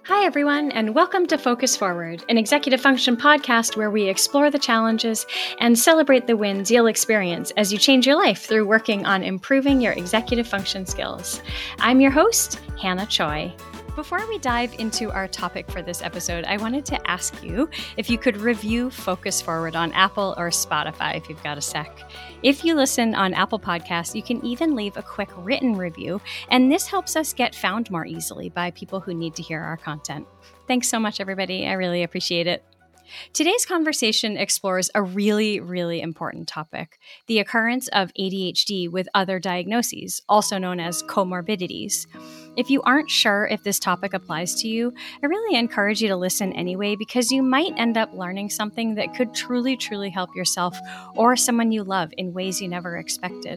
Hi, everyone, and welcome to Focus Forward, an executive function podcast where we explore the challenges and celebrate the wins you'll experience as you change your life through working on improving your executive function skills. I'm your host, Hannah Choi. Before we dive into our topic for this episode, I wanted to ask you if you could review Focus Forward on Apple or Spotify if you've got a sec. If you listen on Apple Podcasts, you can even leave a quick written review, and this helps us get found more easily by people who need to hear our content. Thanks so much, everybody. I really appreciate it. Today's conversation explores a really, really important topic, the occurrence of ADHD with other diagnoses, also known as comorbidities. If you aren't sure if this topic applies to you, I really encourage you to listen anyway, because you might end up learning something that could truly, truly help yourself or someone you love in ways you never expected.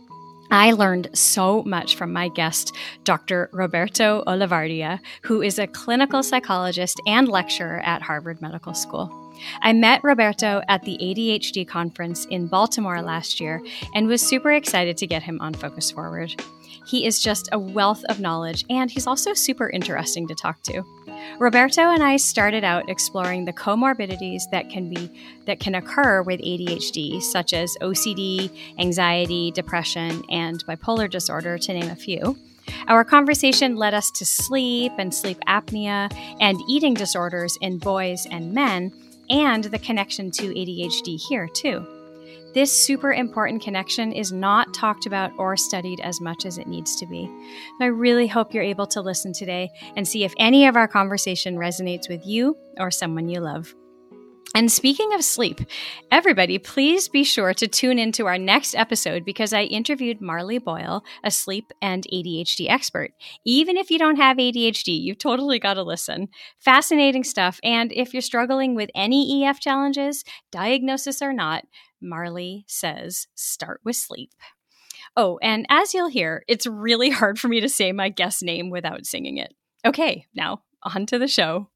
I learned so much from my guest, Dr. Roberto Olivardia, who is a clinical psychologist and lecturer at Harvard Medical School. I met Roberto at the ADHD conference in Baltimore last year and was super excited to get him on Focus Forward. He is just a wealth of knowledge, and he's also super interesting to talk to. Roberto and I started out exploring the comorbidities that can occur with ADHD, such as OCD, anxiety, depression, and bipolar disorder, to name a few. Our conversation led us to sleep and sleep apnea and eating disorders in boys and men, and the connection to ADHD here, too. This super important connection is not talked about or studied as much as it needs to be. I really hope you're able to listen today and see if any of our conversation resonates with you or someone you love. And speaking of sleep, everybody, please be sure to tune into our next episode, because I interviewed Marley Boyle, a sleep and ADHD expert. Even if you don't have ADHD, you've totally got to listen. Fascinating stuff. And if you're struggling with any EF challenges, diagnosis or not, Marley says start with sleep. Oh, and as you'll hear, it's really hard for me to say my guest name without singing it. Okay, now on to the show.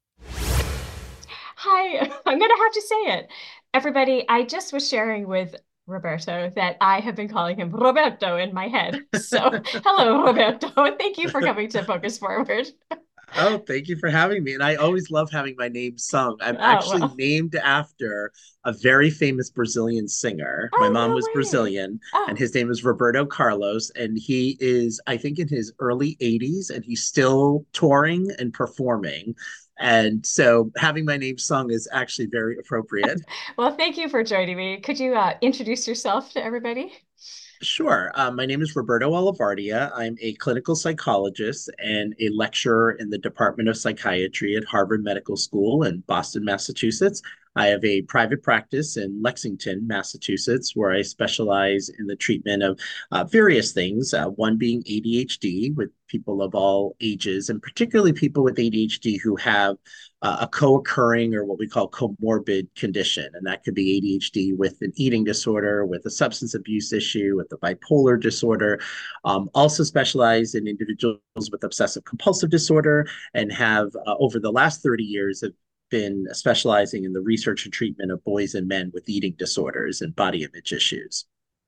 Hi, I'm going to have to say it. Everybody, I just was sharing with Roberto that I have been calling him Roberto in my head. So, hello, Roberto. Thank you for coming to Focus Forward. Oh, thank you for having me. And I always love having my name sung. I'm Oh, actually well. named after a very famous Brazilian singer. My Oh, mom no was way. Brazilian, and Oh, his name is Roberto Carlos. And he is, I think, in his early 80s, and he's still touring and performing. And so having my name sung is actually very appropriate. well, thank you for joining me. Could you introduce yourself to everybody? Sure. My name is Roberto Olivardia. I'm a clinical psychologist and a lecturer in the Department of Psychiatry at Harvard Medical School in Boston, Massachusetts. I have a private practice in Lexington, Massachusetts, where I specialize in the treatment of various things, one being ADHD with people of all ages, and particularly people with ADHD who have a co-occurring or what we call comorbid condition. And that could be ADHD with an eating disorder, with a substance abuse issue, with a bipolar disorder. Also specialize in individuals with obsessive compulsive disorder, and have over the last 30 years have been specializing in the research and treatment of boys and men with eating disorders and body image issues.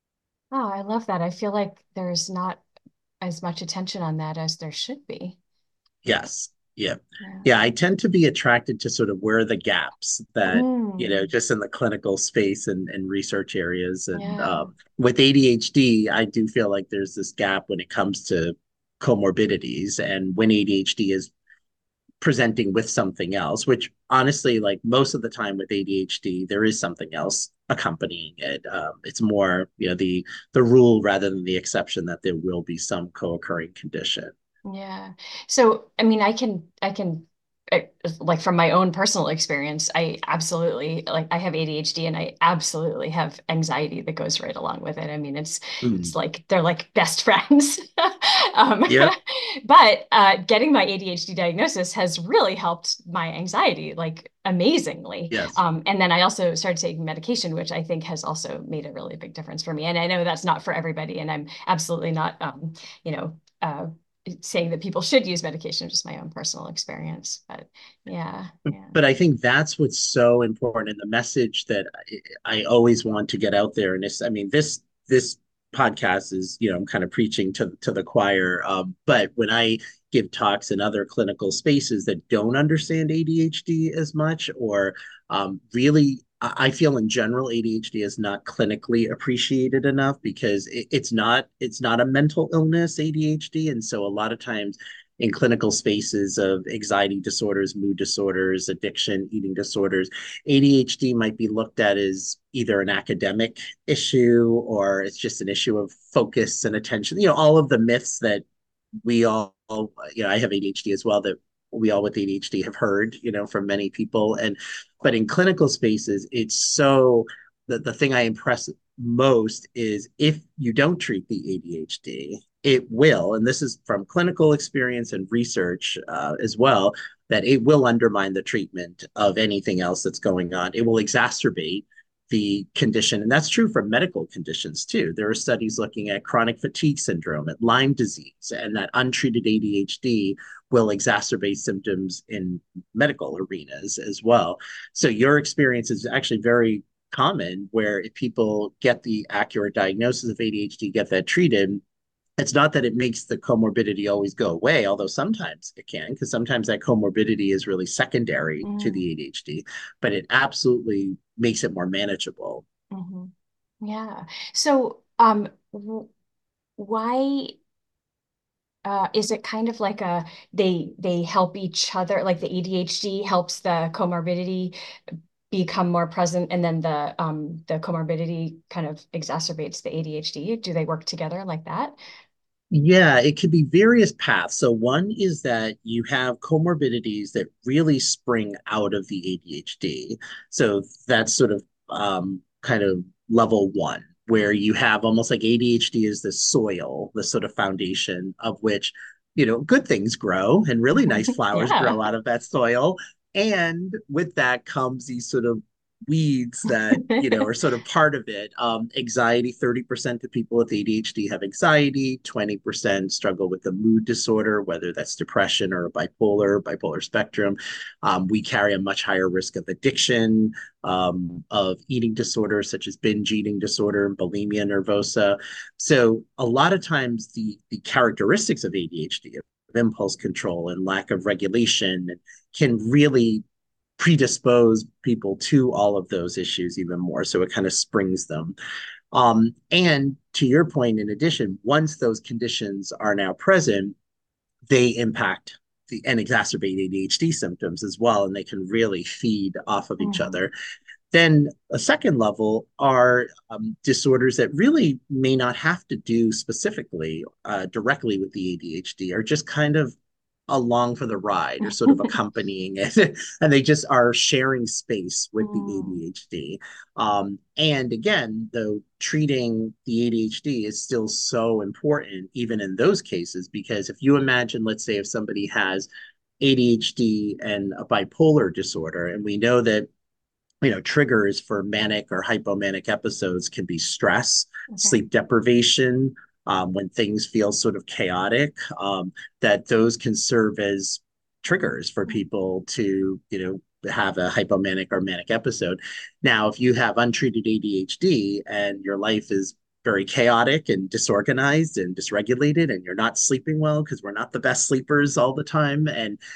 Oh, I love that. I feel like there's not as much attention on that as there should be. Yes. Yeah. Yeah. Yeah. I tend to be attracted to sort of where the gaps that, Mm, just in the clinical space and research areas. And yeah. with ADHD, I do feel like there's this gap when it comes to comorbidities and when ADHD is presenting with something else, which honestly, like most of the time with ADHD, there is something else accompanying it. It's more, the rule rather than the exception that there will be some co-occurring condition. Yeah. So, I mean, I can, like from my own personal experience, I absolutely, like, I have ADHD and I absolutely have anxiety that goes right along with it. I mean, it's Mm. like they're like best friends. Um, Yeah. but getting my ADHD diagnosis has really helped my anxiety, like amazingly. Yes. And then I also started taking medication, which I think has also made a really big difference for me. And I know that's not for everybody, and I'm absolutely not, you know, saying that people should use medication, just my own personal experience. But yeah, yeah. But I think that's what's so important, and the message that I always want to get out there. And this, I mean, this podcast is, I'm kind of preaching to the choir. But when I give talks in other clinical spaces that don't understand ADHD as much, or really, I feel in general ADHD is not clinically appreciated enough because it's not a mental illness, ADHD, and so a lot of times in clinical spaces of anxiety disorders, mood disorders, addiction, eating disorders, ADHD might be looked at as either an academic issue or it's just an issue of focus and attention. All of the myths that we all, I have ADHD as well, that we all with ADHD have heard, from many people. But in clinical spaces, it's so, the thing I impress most is if you don't treat the ADHD, it will, and this is from clinical experience and research as well, that it will undermine the treatment of anything else that's going on. It will exacerbate the condition. And that's true for medical conditions too. There are studies looking at chronic fatigue syndrome, at Lyme disease, and that untreated ADHD will exacerbate symptoms in medical arenas as well. So your experience is actually very common where if people get the accurate diagnosis of ADHD, get that treated, it's not that it makes the comorbidity always go away, although sometimes it can, because sometimes that comorbidity is really secondary to Mm. the ADHD, but it absolutely makes it more manageable. Mhm. Yeah. So, why is it kind of like they help each other, like the ADHD helps the comorbidity become more present, and then the comorbidity kind of exacerbates the ADHD? Do they work together like that? Yeah, it could be various paths. So one is that you have comorbidities that really spring out of the ADHD. So that's sort of kind of level one, where you have almost like ADHD is the soil, the sort of foundation of which, good things grow and really nice flowers Yeah. grow out of that soil. And with that comes these sort of weeds that are sort of part of it. Anxiety, 30% of people with ADHD have anxiety, 20% struggle with a mood disorder, whether that's depression or bipolar spectrum. We carry a much higher risk of addiction, of eating disorders such as binge eating disorder and bulimia nervosa. So a lot of times the characteristics of ADHD, of impulse control and lack of regulation, can really predispose people to all of those issues even more. So it kind of springs them. And to your point, in addition, once those conditions are now present, they impact and exacerbate ADHD symptoms as well, and they can really feed off of each Mhm. other. Then a second level are disorders that really may not have to do specifically directly with the ADHD, or just kind of along for the ride or sort of accompanying it. And they just are sharing space with the Mm. ADHD. And again, though, treating the ADHD is still so important, even in those cases, because if you imagine, let's say, if somebody has ADHD and a bipolar disorder, and we know that triggers for manic or hypomanic episodes can be stress, Okay. sleep deprivation, when things feel sort of chaotic, that those can serve as triggers for people to, have a hypomanic or manic episode. Now, if you have untreated ADHD and your life is very chaotic and disorganized and dysregulated, and you're not sleeping well because we're not the best sleepers all the time,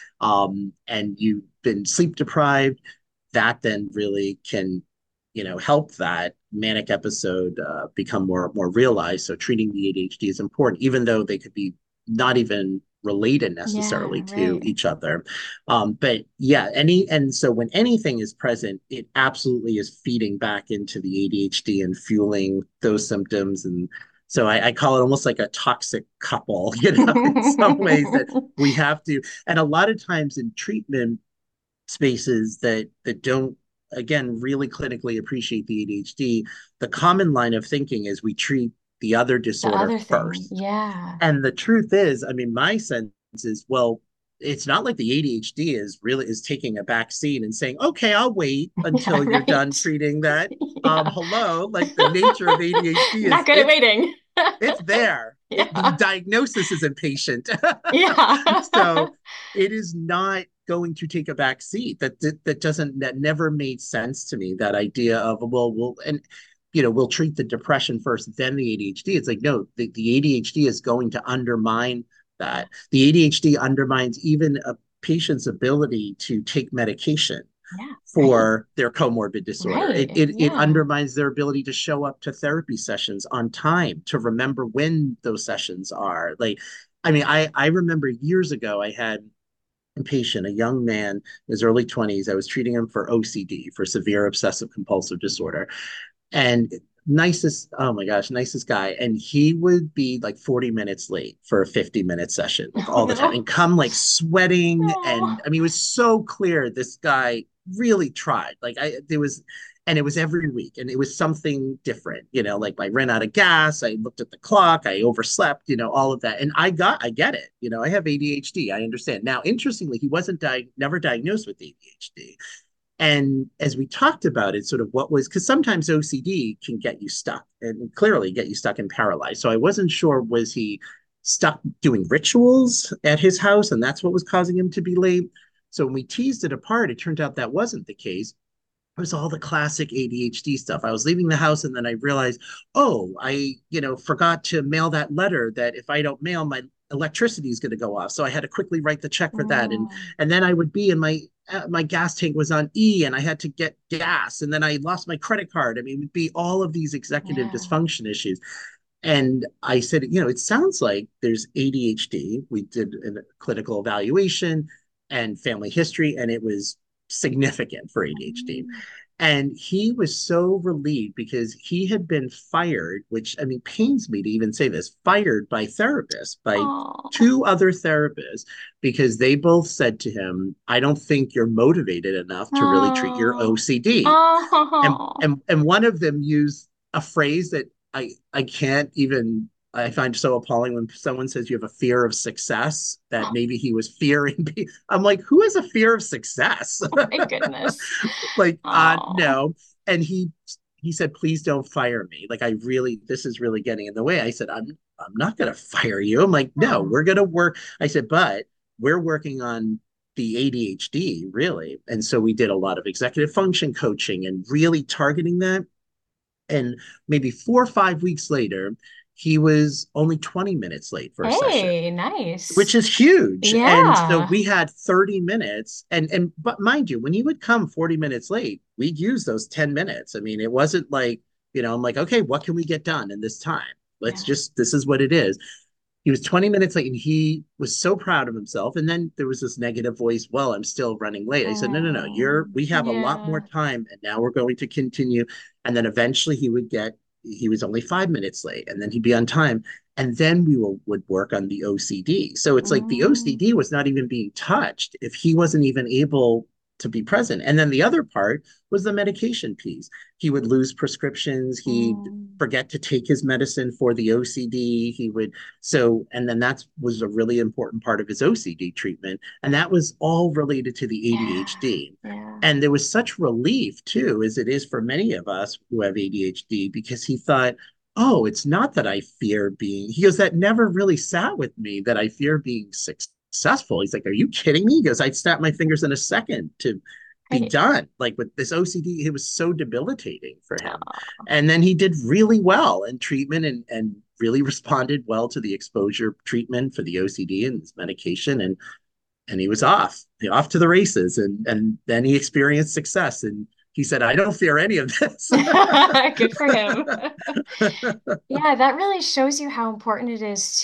and you've been sleep deprived, that then really can help that manic episode become more realized. So treating the ADHD is important, even though they could be not even related necessarily Yeah, to right. each other. But yeah, and so when anything is present, it absolutely is feeding back into the ADHD and fueling those symptoms. And so I call it almost like a toxic couple, in some ways, that we have to. And a lot of times in treatment spaces that don't, again, really clinically appreciate the ADHD, the common line of thinking is we treat the other The disorder other thing, first. yeah. And the truth is, I mean, my sense is, well, it's not like the ADHD is taking a back seat and saying, okay, I'll wait Yeah, until you're done right. treating that. Yeah. Hello, like the nature of ADHD Not is good at waiting. it's there. The Yeah. diagnosis is impatient. Yeah. So it is not going to take a back seat. That doesn't, that never made sense to me. That idea of, well, and we'll treat the depression first, then the ADHD. It's like, no, the ADHD is going to undermine that. The ADHD undermines even a patient's ability to take medication Yeah. Right. for their comorbid disorder. It, Right. it it Yeah. undermines their ability to show up to therapy sessions on time, to remember when those sessions are. Like, I mean, I remember years ago I had a patient, a young man in his early 20s. I was treating him for OCD, for severe obsessive compulsive disorder. And nicest, oh my gosh, nicest guy. And he would be like 40 minutes late for a 50-minute session, like Oh all the time, no. and come like sweating. And Oh. I mean, it was so clear this guy really tried. Like there was, and it was every week, and it was something different, like I ran out of gas, I looked at the clock, I overslept, all of that. And I get it. I have ADHD. I understand. Now, interestingly, he wasn't never diagnosed with ADHD. And as we talked about it, sort of what was, because sometimes OCD can get you stuck and clearly get you stuck and paralyzed. So I wasn't sure, was he stuck doing rituals at his house and that's what was causing him to be late? So when we teased it apart, it turned out that wasn't the case. It was all the classic ADHD stuff. I was leaving the house and then I realized, oh, I, forgot to mail that letter that if I don't mail, my electricity is going to go off. So I had to quickly write the check for that. And Mm. and then I would be in my gas tank was on E and I had to get gas and then I lost my credit card. I mean, it would be all of these executive Yeah. dysfunction issues. And I said, it sounds like there's ADHD. We did a clinical evaluation and family history, and it was significant for ADHD. Mm. And he was so relieved because he had been fired, which I mean, pains me to even say this, fired by therapists, by Oh. two other therapists, because they both said to him, I don't think you're motivated enough to really treat your Oh. OCD. And Oh. and one of them used a phrase that I can't even, I find so appalling when someone says you have a fear of success, that maybe he was fearing. I'm like, who has a fear of success? Oh my goodness. Like, Oh. no. And he said, please don't fire me. Like, this is really getting in the way. I said, I'm not gonna fire you. I'm like, no, Oh. we're gonna work. I said, but we're working on the ADHD, really. And so we did a lot of executive function coaching and really targeting that. And maybe 4 or 5 weeks later, he was only 20 minutes late for a session, Hey, which nice. is huge. And so Yeah. we had 30 minutes. And but mind you, when he would come 40 minutes late, we'd use those 10 minutes. I mean, it wasn't like, I'm like, okay, what can we get done in this time? Yeah. This is what it is. He was 20 minutes late and he was so proud of himself. And then there was this negative voice, well, I'm still running late. I said, no, no, no, we have a lot more Yeah. time and now we're going to continue. And then eventually he was only 5 minutes late and then he'd be on time. And then would work on the OCD. So it's like the Mm. OCD was not even being touched if he wasn't even able to be present. And then the other part was the medication piece. He would lose prescriptions. He'd Mm. forget to take his medicine for the OCD. And then that was a really important part of his OCD treatment. And that was all related to the Yeah. ADHD. Yeah. And there was such relief, too, as it is for many of us who have ADHD, because he thought, oh, it's not that I fear he goes, that never really sat with me, that I fear being successful. He's like, are you kidding me? He goes, I'd snap my fingers in a second to be Right. done. Like with this OCD, it was so debilitating for him. Oh. And then he did really well in treatment and really responded well to the exposure treatment for the OCD and his medication. And he was off to the races. And then he experienced success. And he said, I don't fear any of this. Good for him. Yeah, that really shows you how important it is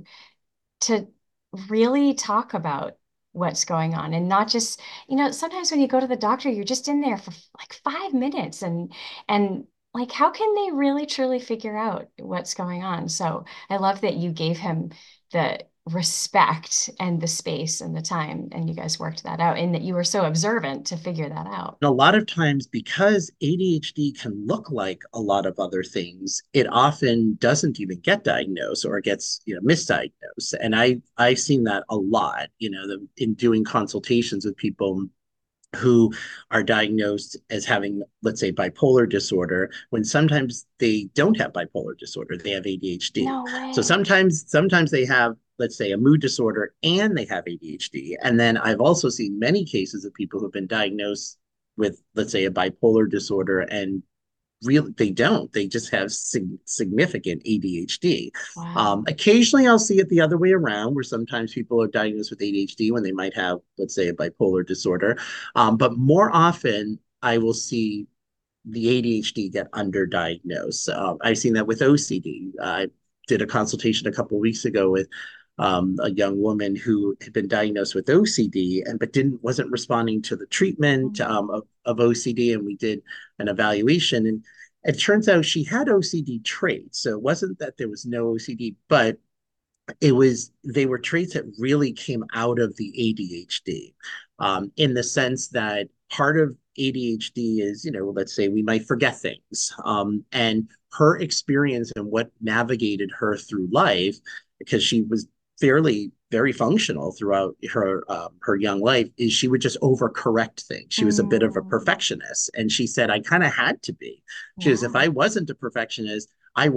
to really talk about what's going on and not just, sometimes when you go to the doctor, you're just in there for like 5 minutes and like how can they really truly figure out what's going on? So I love that you gave him the respect and the space and the time and you guys worked that out and that you were so observant to figure that out. A lot of times, because ADHD can look like a lot of other things, it often doesn't even get diagnosed or gets misdiagnosed. And I've seen that a lot, in doing consultations with people who are diagnosed as having, let's say, bipolar disorder, when sometimes they don't have bipolar disorder, they have ADHD. No So way. sometimes they have, let's say, a mood disorder and they have ADHD. And then I've also seen many cases of people who've been diagnosed with, let's say, a bipolar disorder and really, they don't. They just have significant ADHD. Wow. Occasionally, I'll see it the other way around, where sometimes people are diagnosed with ADHD when they might have, let's say, a bipolar disorder. But more often, I will see the ADHD get underdiagnosed. I've seen that with OCD. I did a consultation a couple of weeks ago with a young woman who had been diagnosed with OCD and but didn't wasn't responding to the treatment of OCD, and we did an evaluation, and it turns out she had OCD traits. So it wasn't that there was no OCD, but it was they were traits that really came out of the ADHD, in the sense that part of ADHD is, let's say we might forget things, and her experience and what navigated her through life, because she was fairly very functional throughout her young life, is she would just overcorrect things. She was a bit of a Mm, perfectionist, and she said, I kind of had to be. She says, if yeah. I wasn't a perfectionist,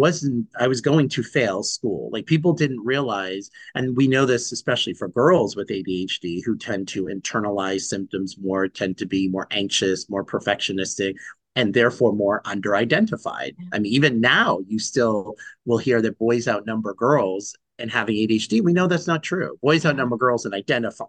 I was going to fail school. Like, people didn't realize, and we know this especially for girls with ADHD who tend to internalize symptoms more, tend to be more anxious, more perfectionistic, and therefore more under-identified. I mean, even now you still will hear that boys outnumber girls and having ADHD. We know that's not true. Boys Yeah. outnumber girls in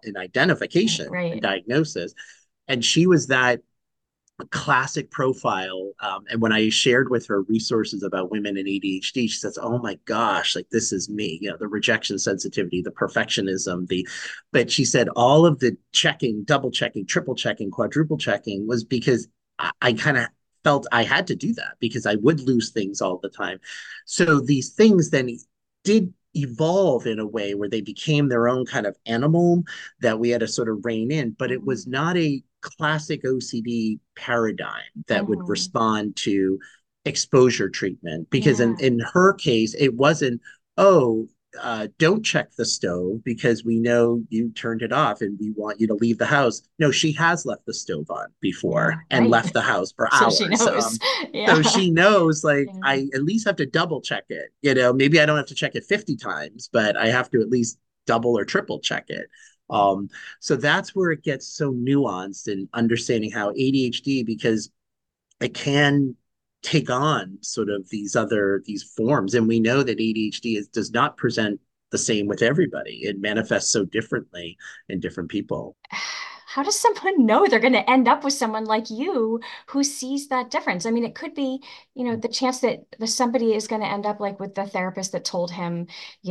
Right. identification and Right. diagnosis. And she was that classic profile. And when I shared with her resources about women and ADHD, she says, "Oh my gosh, like this is me." The rejection sensitivity, the perfectionism, but she said all of the checking, double checking, triple checking, quadruple checking was because I kind of felt I had to do that because I would lose things all the time. So these things then did evolve in a way where they became their own kind of animal that we had to sort of rein in, but it was Mm-hmm. not a classic OCD paradigm that would Mm-hmm. respond to exposure treatment. Because in, Yeah. in her case, it wasn't, oh, don't check the stove because we know you turned it off and we want you to leave the house. No, she has left the stove on before Yeah. and Right. left the house for So she hours. knows. So Yeah. she knows, like, Yeah. I at least have to double check it. Maybe I don't have to check it 50 times, but I have to at least double or triple check it. Um, so that's where it gets so nuanced in understanding how ADHD, because it can take on sort of these forms, and we know that ADHD does not present the same with everybody. It manifests so differently in different people. How does someone know they're going to end up with someone like you who sees that difference? I mean, it could be, the chance that somebody is going to end up like with the therapist that told him,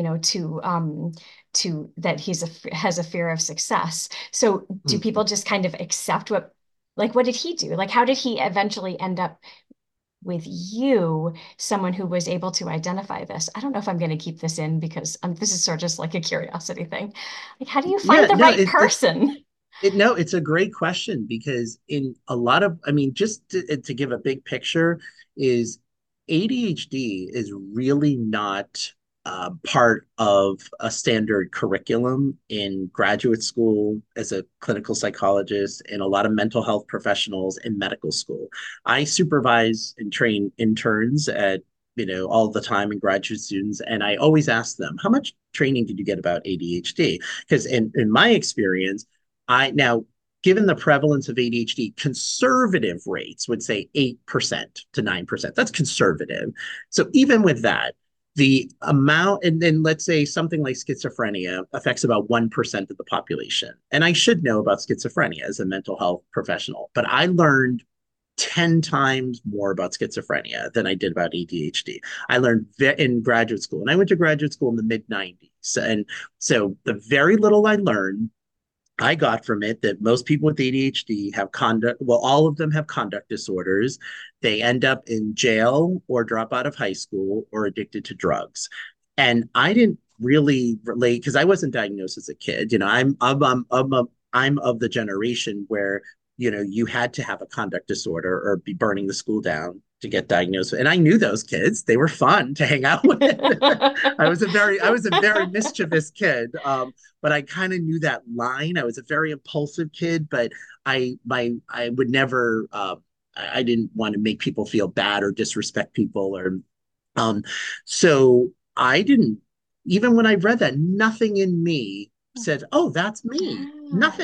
to that has a fear of success. So do Mm-hmm. people just kind of accept what did he do? Like, how did he eventually end up with you, someone who was able to identify this? I don't know if I'm going to keep this in because this is sort of just like a curiosity thing. Like, how do you find Yeah, the no, right person? it's a great question because in a lot of, I mean, just to give a big picture, is ADHD is really not part of a standard curriculum in graduate school as a clinical psychologist and a lot of mental health professionals in medical school. I supervise and train interns at all the time and graduate students, and I always ask them, how much training did you get about ADHD? Because in my experience, now, given the prevalence of ADHD, conservative rates would say 8% to 9%. That's conservative. So even with that, the amount, and then let's say something like schizophrenia affects about 1% of the population. And I should know about schizophrenia as a mental health professional, but I learned 10 times more about schizophrenia than I did about ADHD. I learned in graduate school, and I went to graduate school in the mid 90s. And so the very little I got from it that most people with ADHD have conduct, well, all of them have conduct disorders. They end up in jail or drop out of high school or addicted to drugs. And I didn't really relate because I wasn't diagnosed as a kid. I'm of the generation where, you had to have a conduct disorder or be burning the school down to get diagnosed. And I knew those kids. They were fun to hang out with. I was a very mischievous kid. But I kind of knew that line. I was a very impulsive kid, but I would never I didn't want to make people feel bad or disrespect people or um so I didn't, even when I read that, nothing in me said, "Oh, that's me." Yeah, Nothing. yeah.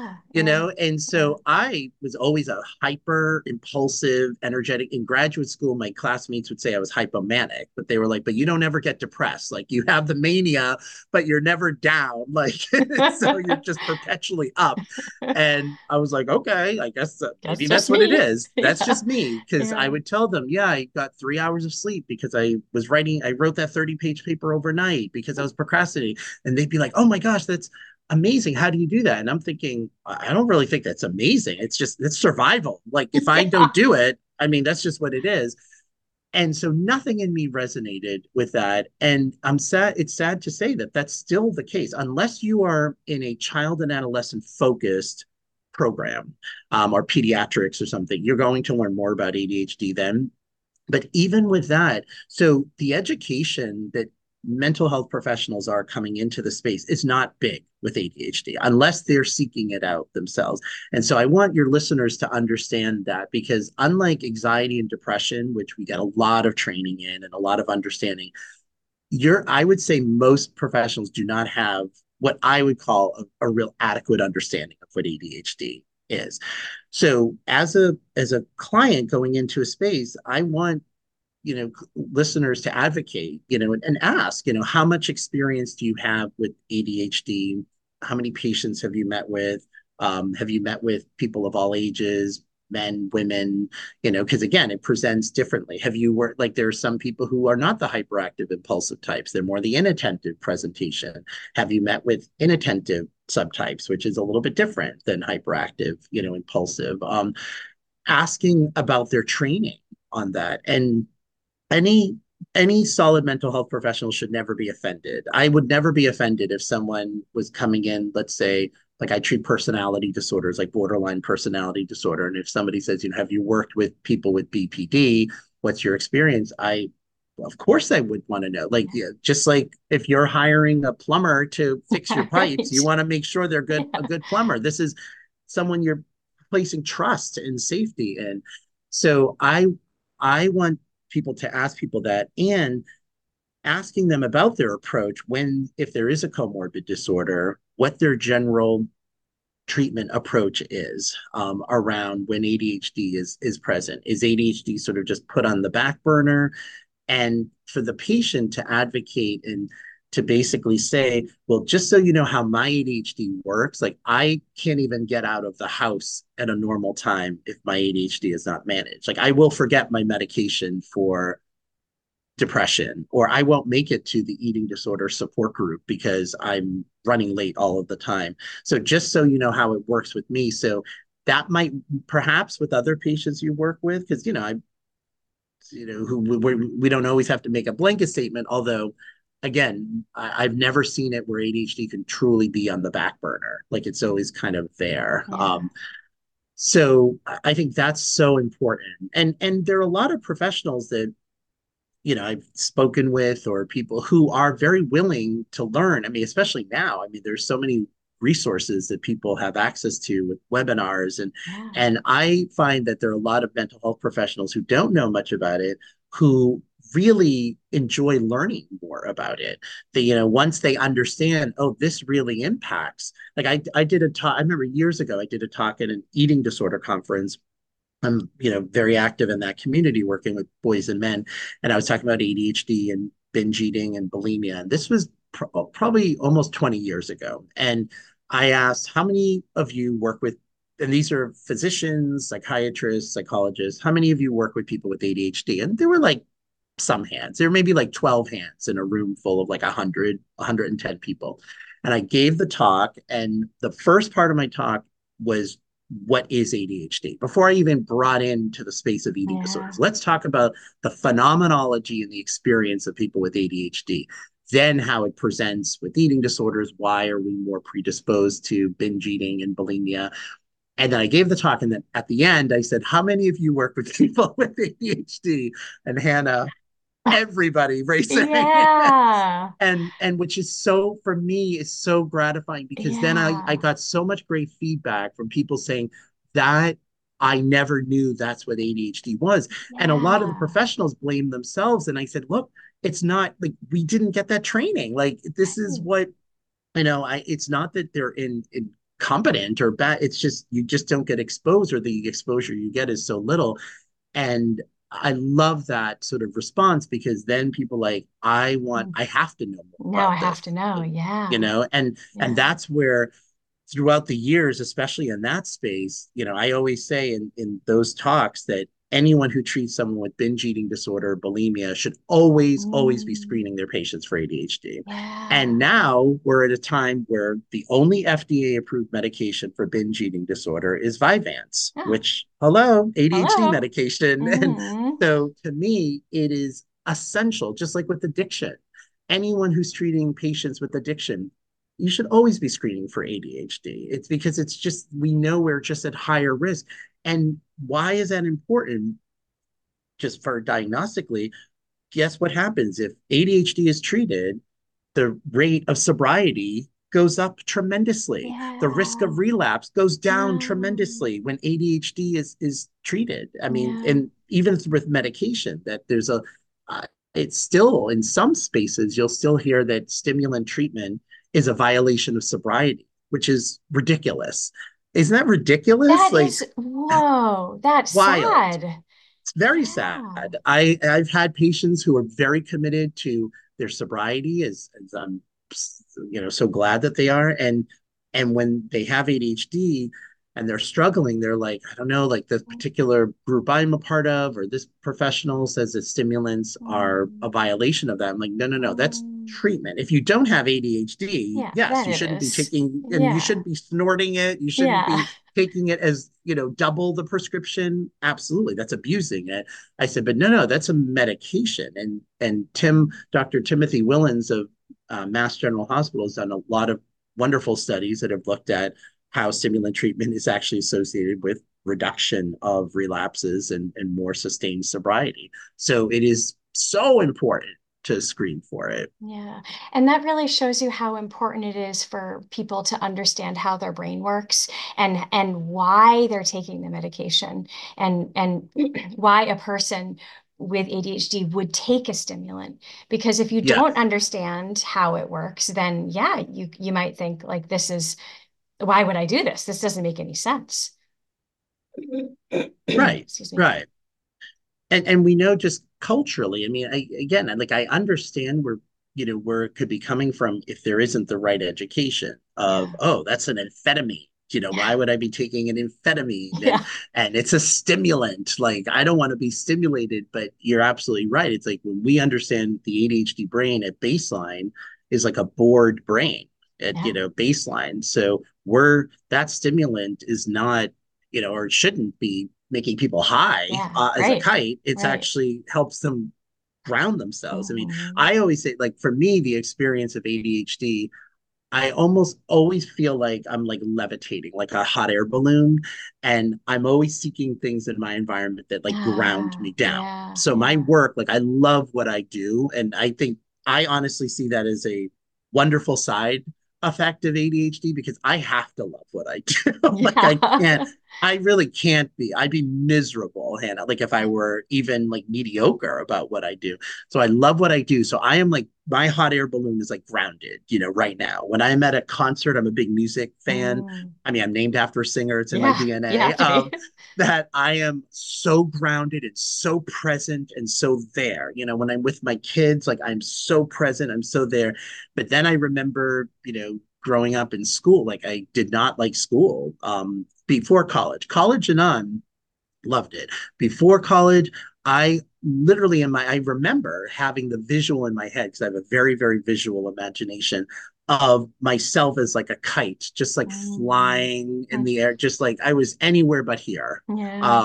you yeah, know? And yeah. so I was always a hyper impulsive, energetic. In graduate school, my classmates would say I was hypomanic, but they were like, but you don't ever get depressed. Like you have the mania, but you're never down. Like, so you're just perpetually up. And I was like, okay, I guess That's maybe just that's what it me. is. That's Yeah, just me. Cause I yeah. would tell them, yeah, I got 3 hours of sleep because I wrote that 30-page paper overnight because I was procrastinating. And they'd be like, oh my gosh, that's amazing. How do you do that? And I'm thinking, I don't really think that's amazing. It's survival. Like if I don't Yeah. do it, I mean, that's just what it is. And so nothing in me resonated with that. And I'm sad. It's sad to say that that's still the case, unless you are in a child and adolescent focused program, or pediatrics or something. You're going to learn more about ADHD then. But even with that, so the education that mental health professionals are coming into the space is not big with ADHD unless they're seeking it out themselves. And so I want your listeners to understand that, because unlike anxiety and depression, which we get a lot of training in and a lot of understanding, I would say most professionals do not have what I would call a real adequate understanding of what ADHD is. So as a client going into a space, I want, listeners to advocate, and ask, how much experience do you have with ADHD? How many patients have you met with? Have you met with people of all ages, men, women? Because again, it presents differently. Have you worked, like, there are some people who are not the hyperactive impulsive types, they're more the inattentive presentation. Have you met with inattentive subtypes, which is a little bit different than hyperactive, impulsive? Asking about their training on that. And any any solid mental health professional should never be offended. I would never be offended if someone was coming in, let's say, like I treat personality disorders, like borderline personality disorder. And if somebody says, have you worked with people with BPD? What's your experience? Of course, I would want to know. Like, yeah, just like if you're hiring a plumber to fix your pipes, you Right. want to make sure they're a Yeah. good plumber. This is someone you're placing trust and safety in. So I want people to ask people that, and asking them about their approach when, if there is a comorbid disorder, what their general treatment approach is, around when ADHD is present. Is ADHD sort of just put on the back burner? And for the patient to advocate and to basically say, well, just so you know how my ADHD works, like I can't even get out of the house at a normal time if my ADHD is not managed. Like I will forget my medication for depression, or I won't make it to the eating disorder support group because I'm running late all of the time. So just so you know how it works with me. So that might, perhaps with other patients you work with, because who we don't always have to make a blanket statement. Although, again, I've never seen it where ADHD can truly be on the back burner. Like it's always kind of there. Yeah. So I think that's so important. And there are a lot of professionals that I've spoken with, or people who are very willing to learn. I mean, especially now. I mean, there's so many resources that people have access to with webinars, and Yeah. and I find that there are a lot of mental health professionals who don't know much about it, who really enjoy learning more about it. They, once they understand, oh, this really impacts. Like I did a talk, I remember years ago, I did a talk at an eating disorder conference. I'm, very active in that community working with boys and men. And I was talking about ADHD and binge eating and bulimia. And this was probably almost 20 years ago. And I asked, how many of you work with, and these are physicians, psychiatrists, psychologists, how many of you work with people with ADHD? And there were like some hands. There may be like 12 hands in a room full of like 110 people. And I gave the talk, and the first part of my talk was, what is ADHD? Before I even brought into the space of eating Yeah. disorders, let's talk about the phenomenology and the experience of people with ADHD. Then how it presents with eating disorders. Why are we more predisposed to binge eating and bulimia? And then I gave the talk, and then at the end, I said, how many of you work with people with ADHD? And Hannah, everybody raised their hand. Yeah. And which is, so for me, is so gratifying, because then I Yeah. got so much great feedback from people saying that I never knew that's what ADHD was. And a lot of the Yeah. professionals blame themselves. And I said, look, it's not like we didn't get that training. Like this is Right. what, it's not that they're in competent or bad. It's just you just don't get exposed, or the exposure you get is so little. And I love that sort of response, because then people like, I have to know more Now I about have to this, know. Yeah. and Yeah. that's where throughout the years, especially in that space, I always say in those talks that anyone who treats someone with binge eating disorder or bulimia should always be Mm, screening their patients for ADHD. And yeah. now we're at a time where the only FDA approved medication for binge eating disorder is Vyvanse, Oh, which, hello, ADHD hello. medication. And Mm, so to me, it is essential, just like with addiction. Anyone who's treating patients with addiction, you should always be screening for ADHD. It's because it's just, we know we're just at higher risk. And why is that important? Just for diagnostically, guess what happens if ADHD is treated? The rate of sobriety goes up tremendously. The risk yeah. of relapse goes down Yeah. tremendously when ADHD is treated. I mean, Yeah. and even with medication, that there's uh, it's still in some spaces you'll still hear that stimulant treatment is a violation of sobriety, which is ridiculous. Isn't that ridiculous? That Like, is, whoa, that's wild. sad. It's very sad. Yeah. I've had patients who are very committed to their sobriety, as I'm so glad that they are. And when they have ADHD and they're struggling, they're like, I don't know, like the particular group I'm a part of, or this professional says that stimulants are a Mm, violation of that. I'm like, no, no, no, that's mm. treatment. If you don't have ADHD, Yeah, yes, that you it shouldn't be is. taking, and you Yeah. shouldn't be snorting it. You shouldn't Yeah. be taking it as, double the prescription. Absolutely, that's abusing it. I said, but no, no, that's a medication. And Dr. Timothy Willens of Mass General Hospital has done a lot of wonderful studies that have looked at how stimulant treatment is actually associated with reduction of relapses and more sustained sobriety. So it is so important to screen for it. Yeah. And that really shows you how important it is for people to understand how their brain works and why they're taking the medication and why a person with ADHD would take a stimulant. Because if you Yeah, don't understand how it works, then yeah, you might think like this is why would I do this? This doesn't make any sense. right, Excuse me. right. And we know just culturally, I mean, I understand where it could be coming from if there isn't the right education of, Yeah. oh, that's an amphetamine. Why Yeah. would I be taking an amphetamine? and Yeah. and it's a stimulant. Like, I don't want to be stimulated. But you're absolutely right. It's like when we understand the ADHD brain at baseline is like a bored brain at Yeah. baseline. So we're that stimulant is not, or it shouldn't be making people high Yeah. as a Right. kite. It's Right. actually helps them ground themselves. I mean, Mhm. I always say, like, for me, the experience of ADHD, I almost always feel like I'm like levitating, like a hot air balloon. And I'm always seeking things in my environment that like ground Ah, me down. yeah, So my yeah. work, like, I love what I do. And I think I honestly see that as a wonderful side effect of ADHD, because I have to love what I do. Like, Yeah. I really can't be. I'd be miserable, Hannah, like if I were even like mediocre about what I do. So I love what I do. So I am like, my hot air balloon is like grounded, right now. When I'm at a concert, I'm a big music fan. Mm, I mean, I'm named after a singer, it's in my yeah, you DNA. have to be. That I am so grounded and so present and so there. When I'm with my kids, like, I'm so present, I'm so there. But then I remember, growing up in school, like, I did not like school before college. College and on, loved it. Before college, I literally I remember having the visual in my head, because I have a very, very visual imagination of myself as like a kite, just like Mm, flying in mm, the air, just like I was anywhere but here. yeah,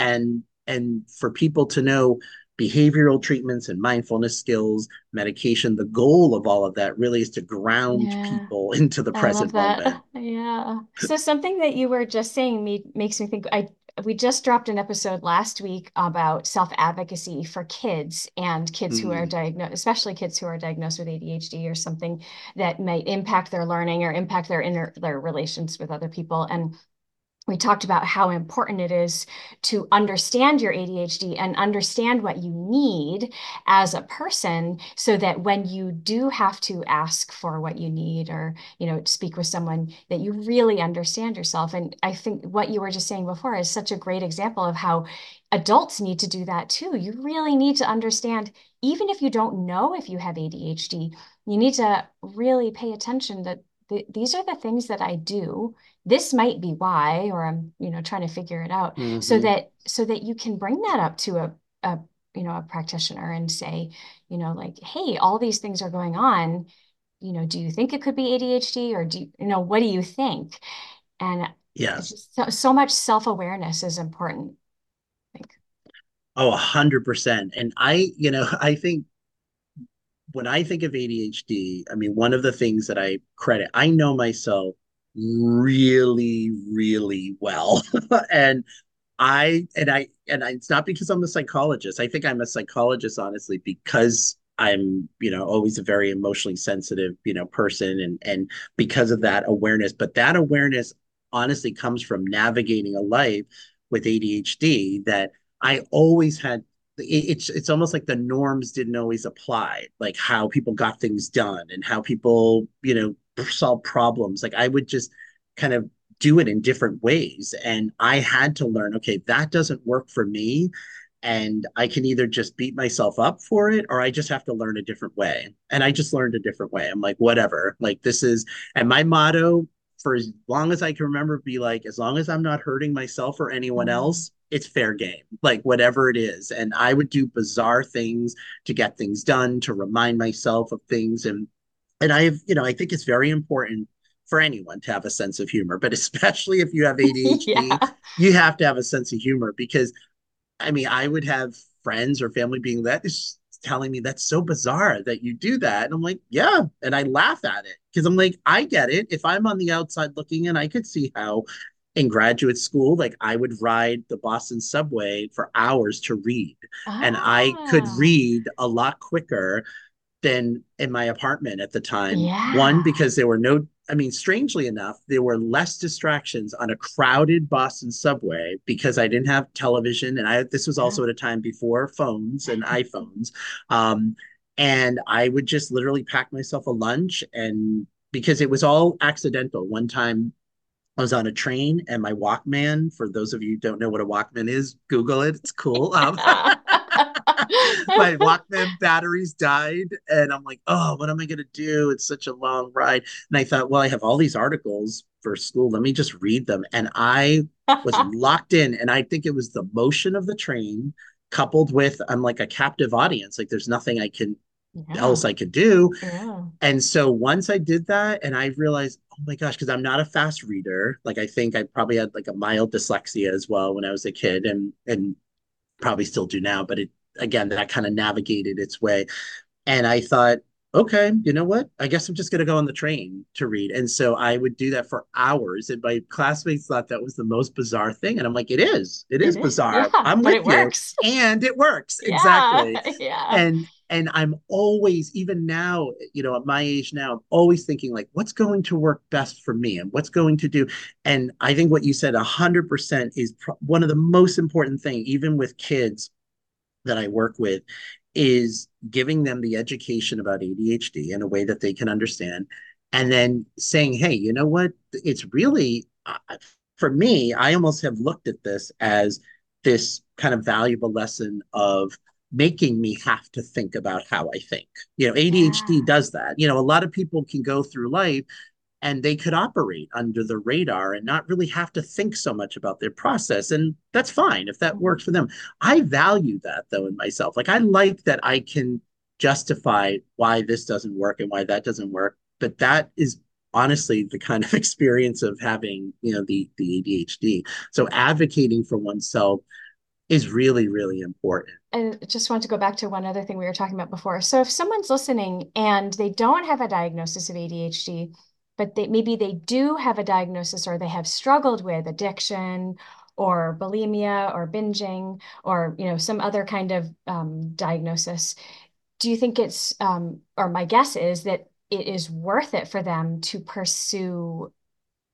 And for people to know behavioral treatments and mindfulness skills, medication, the goal of all of that really is to ground yeah. people into the I love present moment. that. Yeah. So something that you were just saying makes me think we just dropped an episode last week about self-advocacy for kids and kids who are Mm, diagnosed, especially kids who are diagnosed with ADHD or something that might impact their learning or impact their relations with other people. And we talked about how important it is to understand your ADHD and understand what you need as a person so that when you do have to ask for what you need or, speak with someone, that you really understand yourself. And I think what you were just saying before is such a great example of how adults need to do that too. You really need to understand, even if you don't know if you have ADHD, you need to really pay attention that these are the things that I do. This might be why, or I'm, trying to figure it out Hmm. so that you can bring that up to a, a practitioner and say, like, hey, all these things are going on. Do you think it could be ADHD or what do you think? And it's Yes. just so much self-awareness is important, I think. Oh, 100%. And I think when I think of ADHD, I mean, one of the things that I know myself really, really well. And it's not because I'm a psychologist. I think I'm a psychologist, honestly, because I'm, always a very emotionally sensitive, person and because of that awareness. But that awareness honestly comes from navigating a life with ADHD that I always had it's almost like the norms didn't always apply, like how people got things done and how people, solve problems. Like I would just kind of do it in different ways. And I had to learn, okay, that doesn't work for me. And I can either just beat myself up for it or I just have to learn a different way. And I just learned a different way. I'm like, whatever. Like, and my motto for as long as I can remember be like, as long as I'm not hurting myself or anyone Mm. else, it's fair game, like whatever it is. And I would do bizarre things to get things done, to remind myself of things. And I think it's very important for anyone to have a sense of humor, but especially if you have ADHD, Yeah. you have to have a sense of humor because I mean, I would have friends or family being that is telling me that's so bizarre that you do that. And I'm like, yeah. And I laugh at it because I'm like, I get it. If I'm on the outside looking in, I could see how in graduate school, like I would ride the Boston subway for hours to read. And I could Ah, read a lot quicker than in my apartment at the time. One, yeah. because there were no, I mean, strangely enough, there were less distractions on a crowded Boston subway because I didn't have television. And this was Yeah. also at a time before phones and iPhones. Um, and I would just literally pack myself a lunch and because it was all accidental. One time I was on a train and my Walkman, for those of you who don't know what a Walkman is, Google it. It's cool. My Walkman batteries died, and I'm like, oh, what am I gonna do? It's such a long ride. And I thought, well, I have all these articles for school. Let me just read them. And I was locked in, and I think it was the motion of the train coupled with I'm like a captive audience. Like there's nothing I can Yeah. else I could do. Yeah. And so once I did that, and I realized, oh my gosh, because I'm not a fast reader. Like I think I probably had like a mild dyslexia as well when I was a kid, and probably still do now. But it again, that kind of navigated its way. And I thought, okay, you know what? I guess I'm just going to go on the train to read. And so I would do that for hours. And my classmates thought that was the most bizarre thing. And I'm like, it is. It It is is. bizarre. Yeah, I'm but with it you. works. And it works. Yeah. Exactly. Yeah. And I'm always, even now, at my age now, I'm always thinking like, what's going to work best for me and what's going to do. And I think what you said 100% is one of the most important thing, even with kids that I work with is giving them the education about ADHD in a way that they can understand. And then saying, hey, you know what? It's really, for me, I almost have looked at this as this kind of valuable lesson of making me have to think about how I think. ADHD Yeah. does that. A lot of people can go through life and they could operate under the radar and not really have to think so much about their process. And that's fine if that Mhm. works for them. I value that though in myself. Like I like that I can justify why this doesn't work and why that doesn't work. But that is honestly the kind of experience of having, the ADHD. So advocating for oneself is really, really important. I just want to go back to one other thing we were talking about before. So if someone's listening and they don't have a diagnosis of ADHD, but maybe they do have a diagnosis or they have struggled with addiction or bulimia or binging or some other kind of diagnosis, do you think or my guess is that it is worth it for them to pursue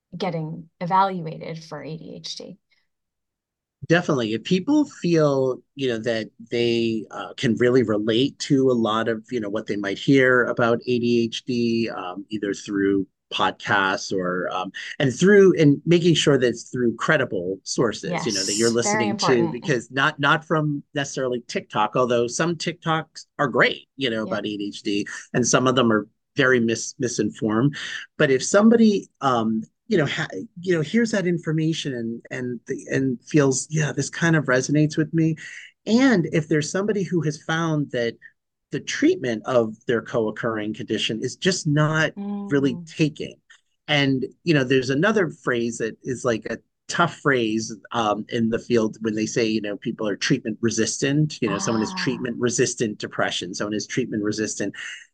getting evaluated for ADHD. Definitely. If people feel, that they can really relate to a lot of, what they might hear about ADHD, either through podcasts or and making sure that it's through credible sources, that you're Yes, very listening to, important. because not from necessarily TikTok, although some TikToks are great, Yeah. about ADHD, and some of them are very misinformed. But if somebody hears that information and feels, yeah, this kind of resonates with me, and if there's somebody who has found that the treatment of their co-occurring condition is just not really Mm. taking. And there's another phrase that is like a tough phrase in the field when they say, people are treatment resistant. Someone is Ah, treatment resistant depression, someone is treatment resistant.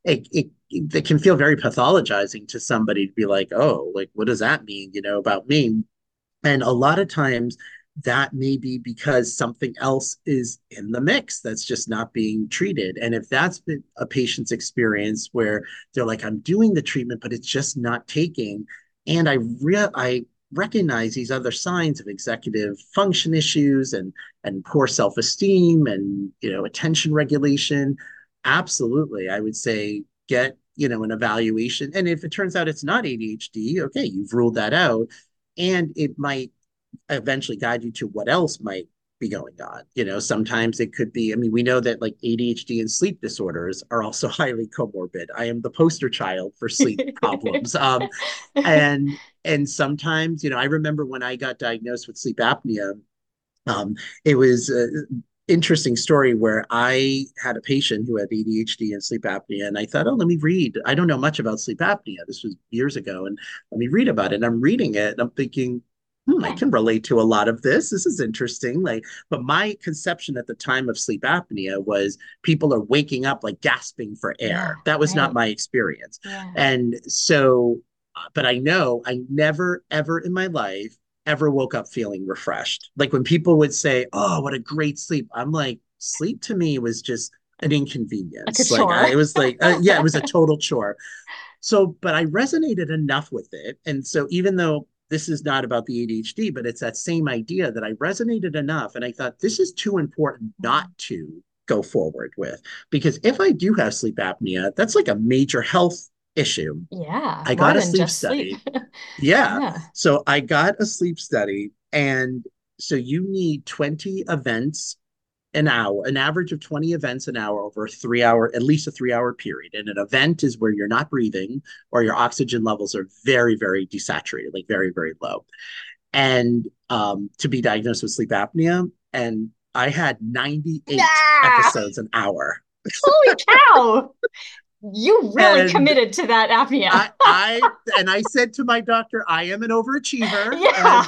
It can feel very pathologizing to somebody to be like, oh, like, what does that mean, about me? And a lot of times that may be because something else is in the mix that's just not being treated. And if that's been a patient's experience where they're like, I'm doing the treatment, but it's just not taking, and I recognize these other signs of executive function issues and poor self-esteem and attention regulation, absolutely, I would say get an evaluation. And if it turns out it's not ADHD, okay, you've ruled that out, and it might eventually guide you to what else might be going on. Sometimes it could be, I mean, we know that like ADHD and sleep disorders are also highly comorbid. I am the poster child for sleep problems. And sometimes, I remember when I got diagnosed with sleep apnea, it was interesting story where I had a patient who had ADHD and sleep apnea, and I thought, oh, let me read. I don't know much about sleep apnea. This was years ago, and let me read about it. And I'm reading it, and I'm thinking, I yeah. can relate to a lot of this. This is interesting. Like, but my conception at the time of sleep apnea was people are waking up like gasping for Yeah, air. That was not right. my experience, Yeah. and so. But I know I never, ever in my life ever woke up feeling refreshed. Like when people would say, "Oh, what a great sleep," I'm like, sleep to me was just an Like a inconvenience. Like chore. I was like, yeah, it was a total chore. So, but I resonated enough with it, and so even though this is not about the ADHD, but it's that same idea that I resonated enough, and I thought this is too important not to go forward with, because if I do have sleep apnea, that's like a major health issue. Yeah, I more got a than sleep just sleep. study. Yeah. Yeah. So I got a sleep study, and so you need 20 events an hour, an average of 20 events an hour over a 3 hour, at least a 3 hour period. And an event is where you're not breathing or your oxygen levels are very, very desaturated, like very, very low. And to be diagnosed with sleep apnea. And I had 98 Nah! episodes an hour. Holy cow! You really And committed to that apnea. I said to my doctor, I am an overachiever, Yeah. and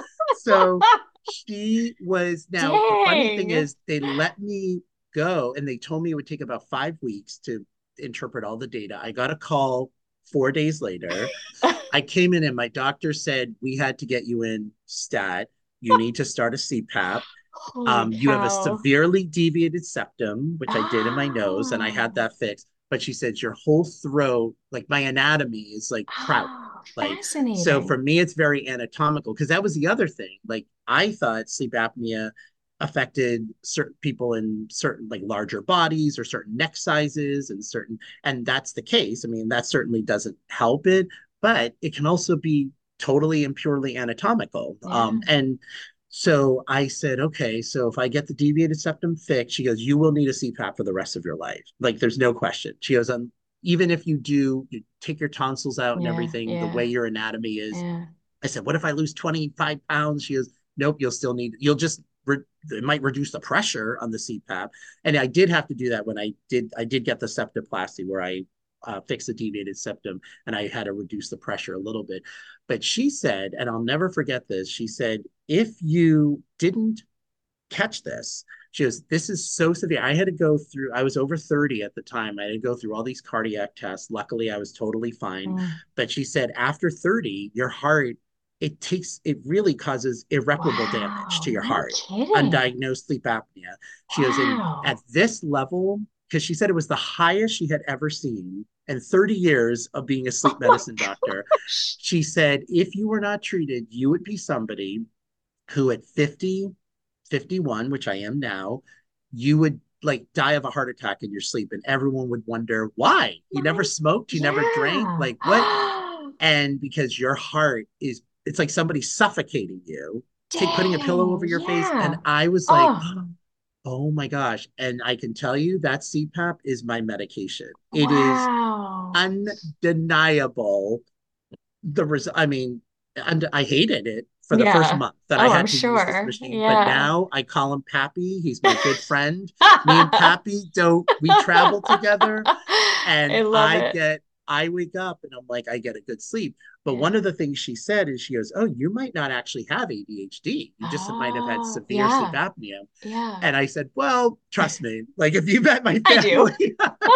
so she was. Now the funny thing Dang. is, they let me go, and they told me it would take about 5 weeks to interpret all the data. I got a call 4 days later. I came in, and my doctor said we had to get you in stat. You need to start a CPAP. Holy You have a cow. severely deviated septum, which I did in my nose, and I had Oh. that fixed. But she said your whole throat, like my anatomy, is like crowded. Oh, Like, so for fascinating. me, it's very anatomical, because that was the other thing. Like, I thought sleep apnea affected certain people in certain like larger bodies or certain neck sizes and that's the case. I mean, that certainly doesn't help it, but it can also be totally and purely anatomical. Yeah. And so I said, okay, so if I get the deviated septum fixed, she goes, you will need a CPAP for the rest of your life. Like, there's no question. She goes, even if you take your tonsils out and Yeah. everything, the way Yeah. your anatomy is. Yeah. I said, what if I lose 25 pounds? She goes, nope, you'll just, it might reduce the pressure on the CPAP. And I did have to do that when I did get the septoplasty where I fixed the deviated septum, and I had to reduce the pressure a little bit. But she said, and I'll never forget this, she said, if you didn't catch this, she goes, this is so severe. I had to go through, I was over 30 at the time. I had to go through all these cardiac tests. Luckily, I was totally fine. Mm. But she said, after 30, your heart, it really causes irreparable damage to Wow. your No heart, kidding. undiagnosed sleep apnea. She goes, and at Wow. this level, because she said it was the highest she had ever seen and 30 years of being a sleep Oh my medicine doctor. gosh. She said, if you were not treated, you would be somebody who at 50, 51, which I am now, you would like die of a heart attack in your sleep. And everyone would wonder why. You never My, smoked, you never drank, yeah. like what? And because your heart is, it's like somebody suffocating you, take putting a pillow Dang, over your face. And yeah. I was like, Oh, oh my gosh. And I can tell you that CPAP is my medication. It is wow. undeniable. I mean, and I hated it for the first Yeah. month that I Oh, I'm had to use this sure. machine, but Yeah. now I call him Pappy. He's my good friend. Me and Pappy don't, we travel together, I and love it. I wake up and I'm like, I get a good sleep. But one Yeah. of the things she said is she goes, oh, you might not actually have ADHD. You just might have had Oh, severe sleep yeah. apnea. Yeah. And I said, well, trust me, like if you met my I do. family,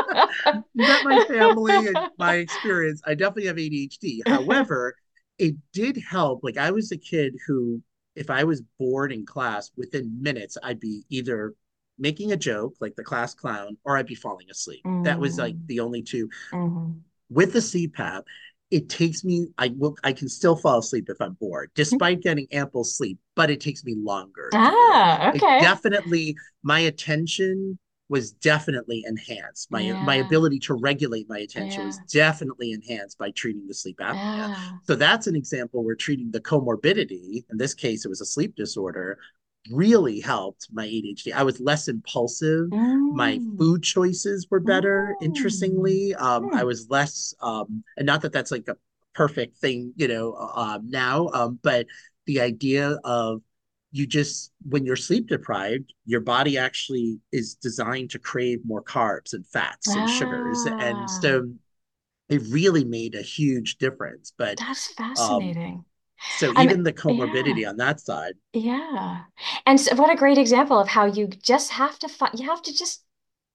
you met my family and my experience, I definitely have ADHD. However, it did help. Like I was a kid who, if I was bored in class, within minutes, I'd be either making a joke, like the class clown, or I'd be falling asleep. That was like Mm, the only two. mhm. With the CPAP, it takes me, I can still fall asleep if I'm bored, despite getting ample sleep, but it takes me longer to do it. Ah, It okay. definitely, my attention was definitely enhanced. My Yeah. ability to regulate my attention was Yeah. definitely enhanced by treating the sleep apnea. Yeah. So that's an example where treating the comorbidity, in this case, it was a sleep disorder, really helped my ADHD. I was less impulsive. My Mm, food choices were better. mm, Interestingly, I mm. was less, and not that that's like a perfect thing, now, but the idea of you just, when you're sleep deprived, your body actually is designed to crave more carbs and fats and sugars, and Ah, so it really made a huge difference. But that's um, fascinating. so I'm, even the yeah. comorbidity on that side, Yeah. And so what a great example of how you just have to you have to just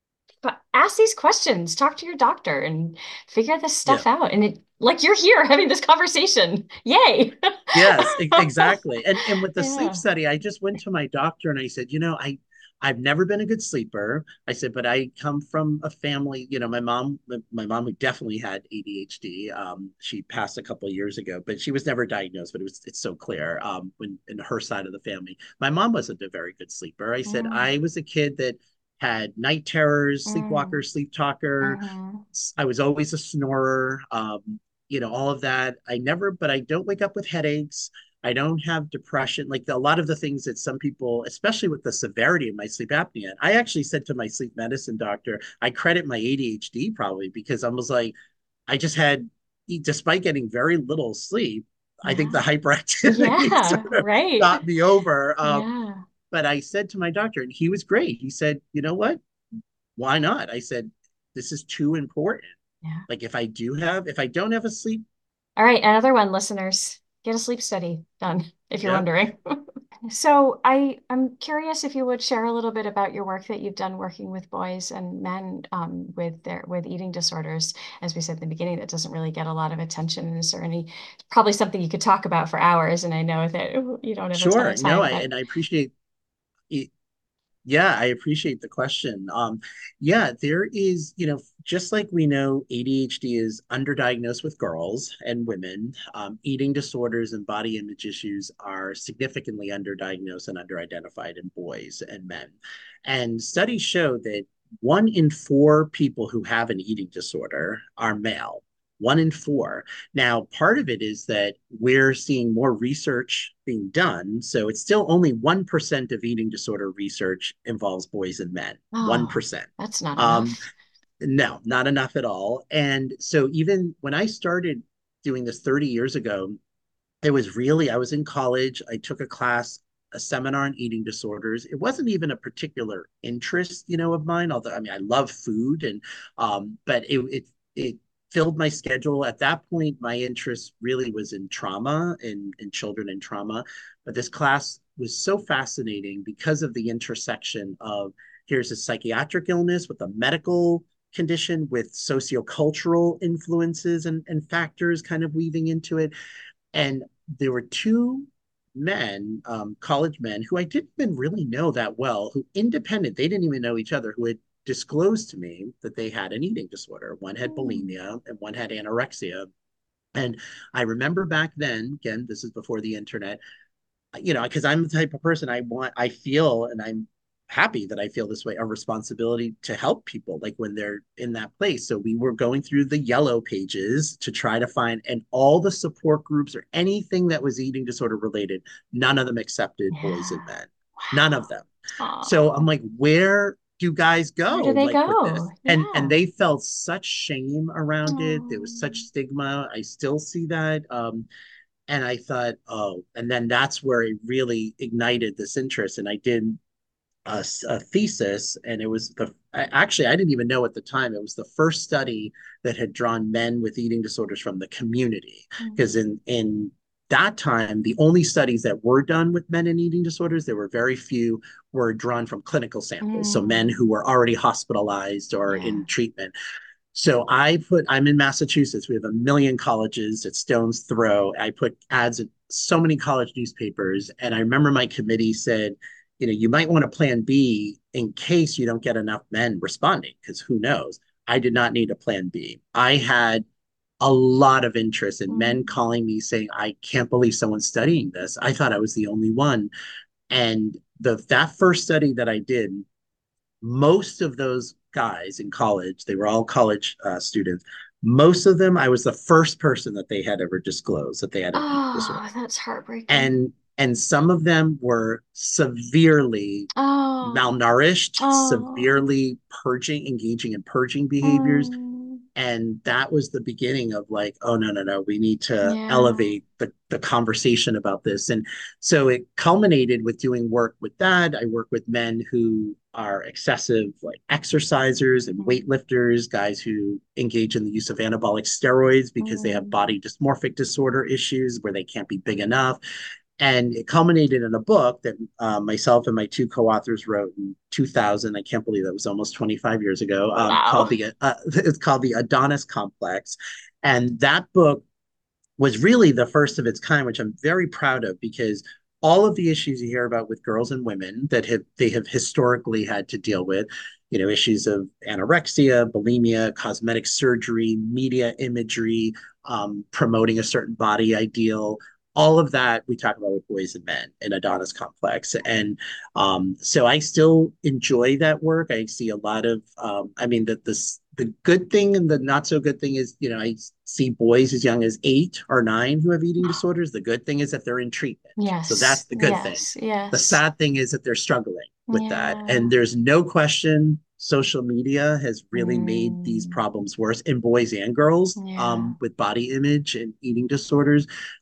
ask these questions, talk to your doctor and figure this yeah. stuff out. And it like you're here having this conversation. Yay. Yes, exactly. And with the sleep Yeah. study, I just went to my doctor and I said, I've never been a good sleeper. I said, but I come from a family, my mom who definitely had ADHD. She passed a couple of years ago, but she was never diagnosed, but it's so clear when in her side of the family. My mom wasn't a very good sleeper. I said Mm, I was a kid that had night terrors, sleepwalker, mm, sleep talker. mhm. I was always a snorer. All of that. But I don't wake up with headaches. I don't have depression, like a lot of the things that some people, especially with the severity of my sleep apnea. I actually said to my sleep medicine doctor, I credit my ADHD probably because I was like, I just had, despite getting very little sleep, I think the Yeah. hyperactivity Yeah, sort of right. got me over. Yeah. But I said to my doctor, and he was great. He said, you know what? Why not? I said, this is too important. Yeah. Like if I don't have a sleep, All right, another one, listeners. Get a sleep study done, if you're yeah, wondering. So I'm curious if you would share a little bit about your work that you've done working with boys and men with eating disorders. As we said in the beginning, that doesn't really get a lot of attention. Is there any probably something you could talk about for hours? And I know that you don't have a ton sure. of No, time, but I appreciate it. Yeah, I appreciate the question. Yeah, there is, just like we know ADHD is underdiagnosed with girls and women, eating disorders and body image issues are significantly underdiagnosed and underidentified in boys and men. And studies show that 1 in 4 people who have an eating disorder are male. 1 in 4. Now, part of it is that we're seeing more research being done. So it's still only 1% of eating disorder research involves boys and men. oh, 1%. that's not Um, enough. no, not enough at all. And so even when I started doing this 30 years ago, I was in college. I took a seminar on eating disorders. It wasn't even a particular interest, of mine, although I mean I love food but it filled my schedule. At that point, my interest really was in trauma and children in trauma. But this class was so fascinating because of the intersection of here's a psychiatric illness with a medical condition with sociocultural influences and factors kind of weaving into it. And there were 2 men, college men, who I didn't even really know that well, who independent, they didn't even know each other, who had disclosed to me that they had an eating disorder. One had Mm. bulimia and one had anorexia. And I remember back then, again, this is before the internet, because I'm the type of person I feel, and I'm happy that I feel this way, a responsibility to help people like when they're in that place. So we were going through the yellow pages to try to find, and all the support groups or anything that was eating disorder related, none of them accepted boys and Yeah. men. None of Wow. them. So I'm Oh, like, where do guys where do go they like with go? this? And Yeah. they felt such shame around it. There was such Mm. stigma. I still see that. And I thought, oh, and then that's where it really ignited this interest. And I did a thesis, and it was actually, I didn't even know at the time, it was the first study that had drawn men with eating disorders from the community. Because Mm. in that time, the only studies that were done with men and eating disorders, there were very few, were drawn from clinical samples. So men Mm. who were already hospitalized or Yeah. in treatment. So I'm in Massachusetts. We have a million colleges at Stone's Throw. I put ads in so many college newspapers. And I remember my committee said, you might want a plan B in case you don't get enough men responding, because who knows? I did not need a plan B. I had a lot of interest in men Mm. calling me saying, I can't believe someone's studying this. I thought I was the only one. And that first study that I did, most of those guys in college, they were all college students. Most of them, I was the first person that they had ever disclosed that they had an eating Oh, disorder. that's heartbreaking. And some of them were severely Oh, malnourished, oh, severely engaging in purging behaviors. mm, And that was the beginning of like, oh, no, no, no, we need to yeah. elevate the conversation about this. And so it culminated with doing work with that. I work with men who are excessive like exercisers and Mm, weightlifters, guys who engage in the use of anabolic steroids because they have mm, body dysmorphic disorder issues where they can't be big enough. And it culminated in a book that myself and my two co-authors wrote in 2000. I can't believe that was almost 25 years ago. Called wow. it's called the Adonis Complex, and that book was really the first of its kind, which I'm very proud of, because all of the issues you hear about with girls and women that they have historically had to deal with, issues of anorexia, bulimia, cosmetic surgery, media imagery, promoting a certain body ideal. All of that we talk about with boys and men in Adonis Complex. And so I still enjoy that work. I see a lot of, I mean, the good thing and the not so good thing is, I see boys as young as 8 or 9 who have eating disorders. The good thing is that they're in treatment. So that's Yes, the good thing. yes, The yes. sad thing is that they're struggling with that. And Yeah. there's no question social media has really made these Mm, problems worse in boys and girls, yeah. with body image and eating disorders.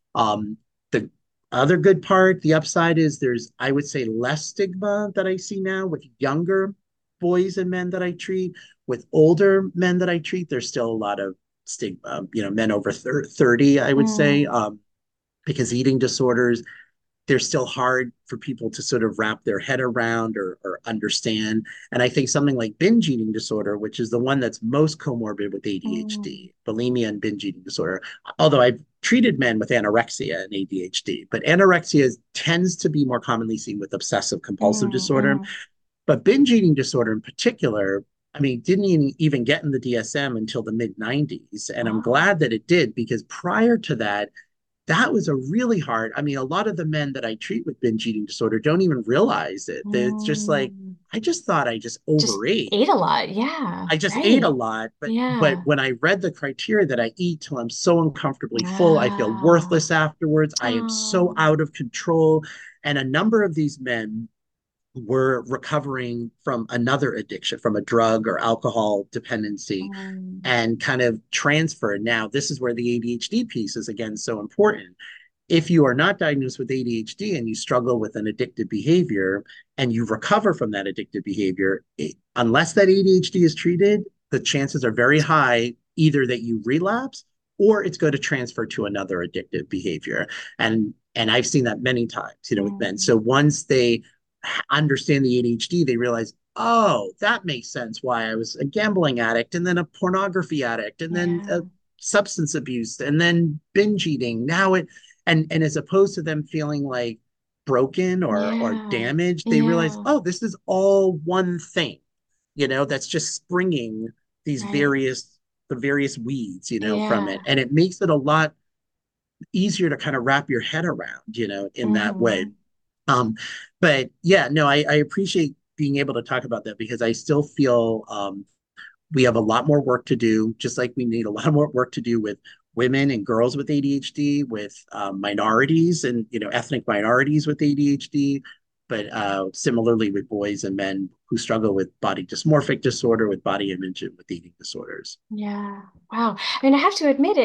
The other good part, the upside is there's, I would say, less stigma that I see now with younger boys and men that I treat. With older men that I treat, there's still a lot of stigma, men over 30, I would say, Mm, because eating disorders, they're still hard for people to sort of wrap their head around or understand. And I think something like binge eating disorder, which is the one that's most comorbid with mm, ADHD, bulimia and binge eating disorder, although I've treated men with anorexia and ADHD, but anorexia tends to be more commonly seen with obsessive compulsive mm, disorder. mm. But binge eating disorder in particular, I mean, didn't even get in the DSM until the mid 90s. And I'm Oh, glad that it did, because prior to that, that was a really hard. I mean, a lot of the men that I treat with binge eating disorder don't even realize it. It's just like, mm. I just thought I just Just overate. ate a lot. Yeah, I just ate a right. lot, but Yeah. when I read the criteria that I eat till I'm so uncomfortably full, I feel Ah, worthless afterwards. I am so oh, out of control. And a number of these men were recovering from another addiction, from a drug or alcohol dependency, mm, and kind of transfer. Now, this is where the ADHD piece is again so important. If you are not diagnosed with ADHD and you struggle with an addictive behavior and you recover from that addictive behavior, unless that ADHD is treated, the chances are very high either that you relapse or it's going to transfer to another addictive behavior. And I've seen that many times, with men. mm, So once they understand the ADHD, they realize, oh, that makes sense why I was a gambling addict and then a pornography addict and then yeah, a substance abuse and then binge eating. Now it and as opposed to them feeling like broken or yeah, damaged, they realize, yeah, oh, this is all one thing. that's just springing these Right. the various weeds, from it. Yeah. And it makes it a lot easier to kind of wrap your head around, in that way. Hmm. Um, but yeah, no, I appreciate being able to talk about that because I still feel we have a lot more work to do, just like we need a lot more work to do with women and girls with ADHD, with minorities and ethnic minorities with ADHD, but similarly with boys and men who struggle with body dysmorphic disorder, with body image, and with eating disorders. Yeah. Wow. I mean, I have to admit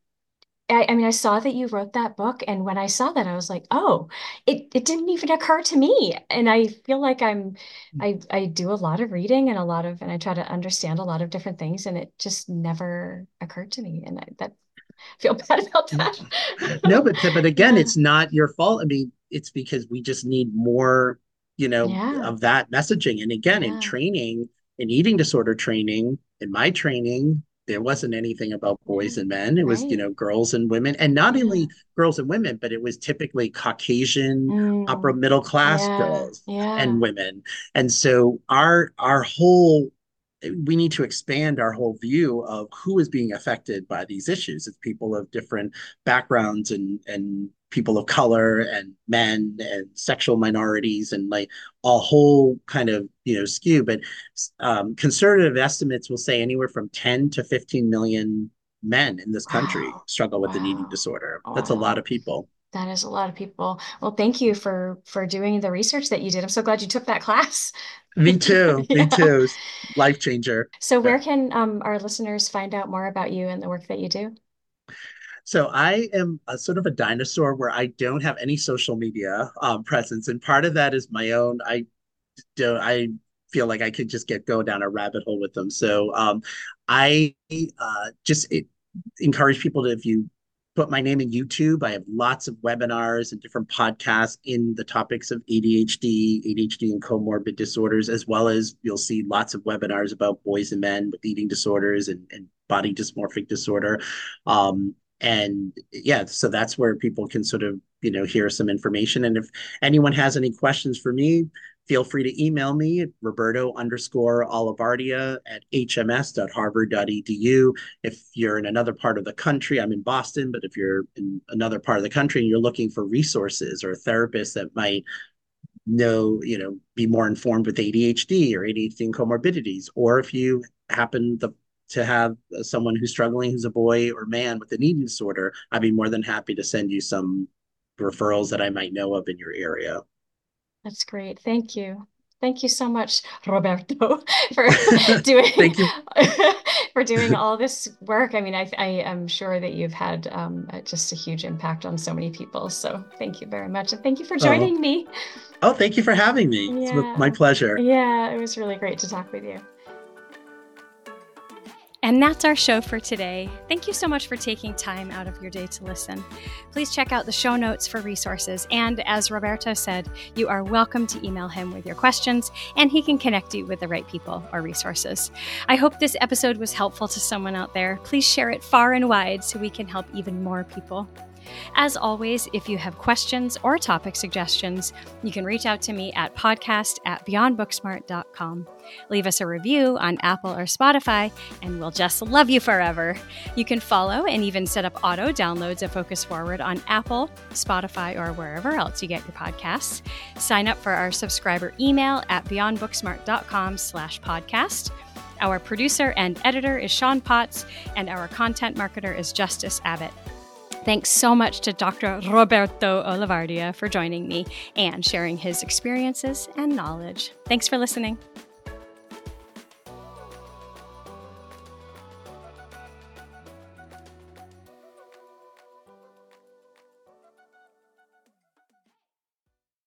I mean, I saw that you wrote that book, and when I saw that, I was like, oh, it didn't even occur to me. And I feel like I do a lot of reading and and I try to understand a lot of different things, and it just never occurred to me. And I feel bad about that. No, but again, Yeah. it's not your fault. I mean, it's because we just need more, Yeah. of that messaging. And again, in Yeah. training, in eating disorder training, in my training, there wasn't anything about Yeah. boys and men. It was, Right. girls and women, and not Yeah. only girls and women, but it was typically Caucasian, upper Mm. middle class Yeah. girls and Yeah. women. And so our whole we need to expand our whole view of who is being affected by these issues. It's people of different backgrounds and people of color and men and sexual minorities and like a whole kind of skew. But conservative estimates will say anywhere from 10 to 15 million men in this country Wow. struggle with an eating Wow. disorder. That's a lot Wow. of people. That is a lot of people. Well, thank you for doing the research that you did. I'm so glad you took that class. Me too. Me Yeah. too. Life changer. So Yeah. where can our listeners find out more about you and the work that you do? So I am a sort of a dinosaur where I don't have any social media presence, and part of that is my own. I feel like I could just go down a rabbit hole with them. So I just encourage people to, if you put my name in YouTube, I have lots of webinars and different podcasts in the topics of ADHD and comorbid disorders, as well as you'll see lots of webinars about boys and men with eating disorders and body dysmorphic disorder. And yeah, so that's where people can sort of, hear some information. And if anyone has any questions for me, feel free to email me at Roberto_Olivardia at hms.harvard.edu. If you're in another part of the country, I'm in Boston, but if you're in another part of the country and you're looking for resources or therapists that might be more informed with ADHD or ADHD and comorbidities, or if you happen to have someone who's struggling who's a boy or man with an eating disorder, I'd be more than happy to send you some referrals that I might know of in your area. That's great. Thank you. Thank you so much, Roberto, for doing Thank you. for doing all this work. I mean, I am sure that you've had just a huge impact on so many people. So thank you very much, and thank you for Oh, joining me. oh, thank you for having me. It's my Yeah, pleasure. yeah, it was really great to talk with you. And that's our show for today. Thank you so much for taking time out of your day to listen. Please check out the show notes for resources. And as Roberto said, you are welcome to email him with your questions, and he can connect you with the right people or resources. I hope this episode was helpful to someone out there. Please share it far and wide so we can help even more people. As always, if you have questions or topic suggestions, you can reach out to me at podcast@beyondbooksmart.com. Leave us a review on Apple or Spotify, and we'll just love you forever. You can follow and even set up auto downloads of Focus Forward on Apple, Spotify, or wherever else you get your podcasts. Sign up for our subscriber email at beyondbooksmart.com/podcast. Our producer and editor is Sean Potts, and our content marketer is Justice Abbott. Thanks so much to Dr. Roberto Olivardia for joining me and sharing his experiences and knowledge. Thanks for listening.